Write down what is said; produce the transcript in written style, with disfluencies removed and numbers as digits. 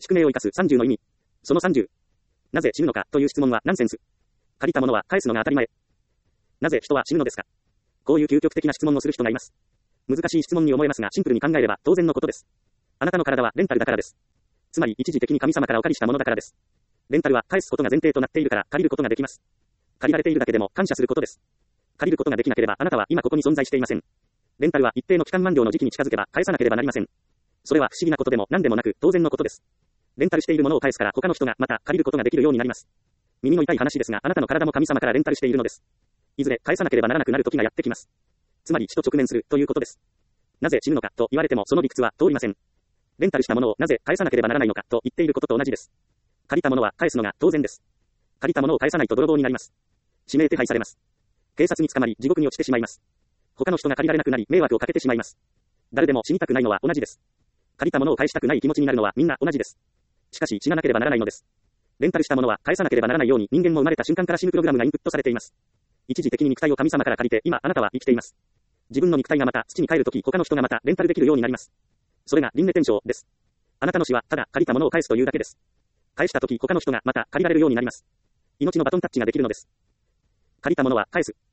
宿命を生かす30の意味。その30。なぜ死ぬのかという質問はナンセンス。借りたものは返すのが当たり前。なぜ人は死ぬのですか。こういう究極的な質問をする人がいます。難しい質問に思えますが、シンプルに考えれば当然のことです。あなたの体はレンタルだからです。つまり一時的に神様からお借りしたものだからです。レンタルは返すことが前提となっているから借りることができます。借りられているだけでも感謝することです。借りることができなければあなたは今ここに存在していません。レンタルは一定の期間満了の時期に近づけば返さなければなりません。それは不思議なことでも何でもなく当然のことです。レンタルしているものを返すから他の人がまた借りることができるようになります。耳の痛い話ですが、あなたの体も神様からレンタルしているのです。いずれ返さなければならなくなる時がやってきます。つまり死と直面するということです。なぜ死ぬのかと言われてもその理屈は通りません。レンタルしたものをなぜ返さなければならないのかと言っていることと同じです。借りたものは返すのが当然です。借りたものを返さないと泥棒になります。指名手配されます。警察に捕まり地獄に落ちてしまいます。他の人が借りられなくなり迷惑をかけてしまいます。誰でも死にたくないのは同じです。借りたものを返したくない気持ちになるのはみんな同じです。しかし死ななければならないのです。レンタルしたものは返さなければならないように人間も生まれた瞬間から死ぬプログラムがインプットされています。一時的に肉体を神様から借りて今あなたは生きています。自分の肉体がまた土に帰るとき他の人がまたレンタルできるようになります。それが輪廻転生です。あなたの死はただ借りたものを返すというだけです。返したとき他の人がまた借りられるようになります。命のバトンタッチができるのです。借りたものは返す。